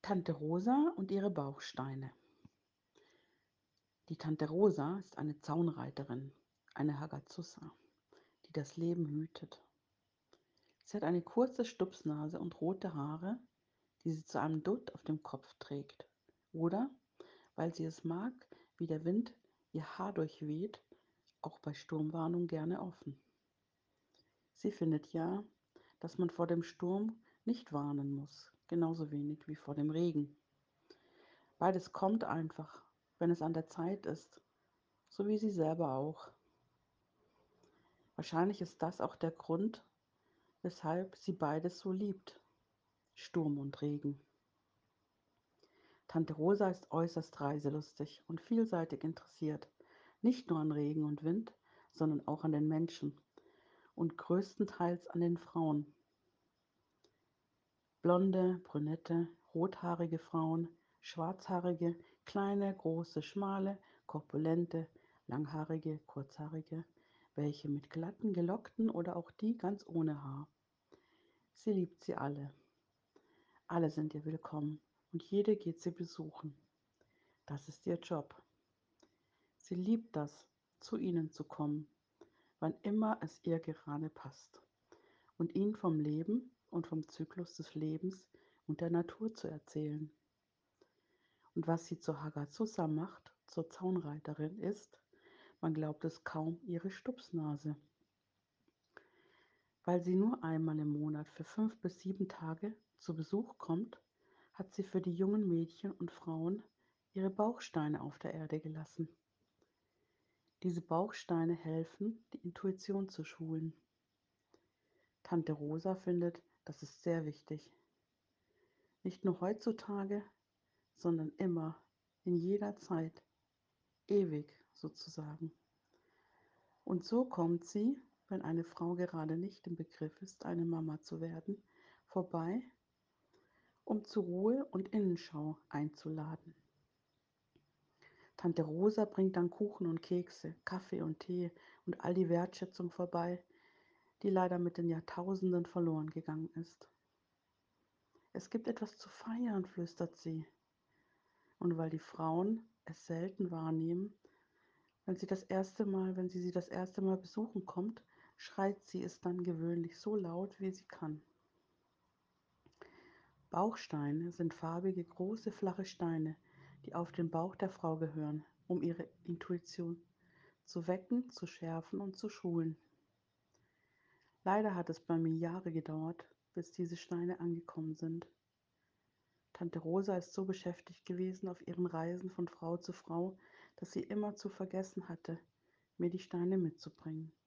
Tante Rosa und ihre Bauchsteine. Die Tante Rosa ist eine Zaunreiterin, eine Hagazusa, die das Leben hütet. Sie hat eine kurze Stupsnase und rote Haare, die sie zu einem Dutt auf dem Kopf trägt. Oder, weil sie es mag, wie der Wind ihr Haar durchweht, auch bei Sturmwarnung gerne offen. Sie findet ja, dass man vor dem Sturm nicht warnen muss, genauso wenig wie vor dem Regen. Beides kommt einfach, wenn es an der Zeit ist, so wie sie selber auch. Wahrscheinlich ist das auch der Grund, weshalb sie beides so liebt, Sturm und Regen. Tante Rosa ist äußerst reiselustig und vielseitig interessiert, nicht nur an Regen und Wind, sondern auch an den Menschen und größtenteils an den Frauen. Blonde, brünette, rothaarige Frauen, schwarzhaarige, kleine, große, schmale, korpulente, langhaarige, kurzhaarige, welche mit glatten, gelockten oder auch die ganz ohne Haar. Sie liebt sie alle. Alle sind ihr willkommen und jede geht sie besuchen. Das ist ihr Job. Sie liebt das, zu ihnen zu kommen, wann immer es ihr gerade passt, und ihnen vom Leben und vom Zyklus des Lebens und der Natur zu erzählen. Und was sie zur Hagazusa macht, zur Zaunreiterin, ist, man glaubt es kaum, ihre Stupsnase. Weil sie nur einmal im Monat für 5 bis 7 Tage zu Besuch kommt, hat sie für die jungen Mädchen und Frauen ihre Bauchsteine auf der Erde gelassen. Diese Bauchsteine helfen, die Intuition zu schulen. Tante Rosa findet, das ist sehr wichtig. Nicht nur heutzutage, sondern immer, in jeder Zeit, ewig sozusagen. Und so kommt sie, wenn eine Frau gerade nicht im Begriff ist, eine Mama zu werden, vorbei, um zur Ruhe und Innenschau einzuladen. Tante Rosa bringt dann Kuchen und Kekse, Kaffee und Tee und all die Wertschätzung vorbei, die leider mit den Jahrtausenden verloren gegangen ist. Es gibt etwas zu feiern, flüstert sie. Und weil die Frauen es selten wahrnehmen, wenn sie das erste Mal besuchen kommt, schreit sie es dann gewöhnlich so laut, wie sie kann. Bauchsteine sind farbige, große, flache Steine, die auf den Bauch der Frau gehören, um ihre Intuition zu wecken, zu schärfen und zu schulen. Leider hat es bei mir Jahre gedauert, bis diese Steine angekommen sind. Tante Rosa ist so beschäftigt gewesen auf ihren Reisen von Frau zu Frau, dass sie immerzu vergessen hatte, mir die Steine mitzubringen.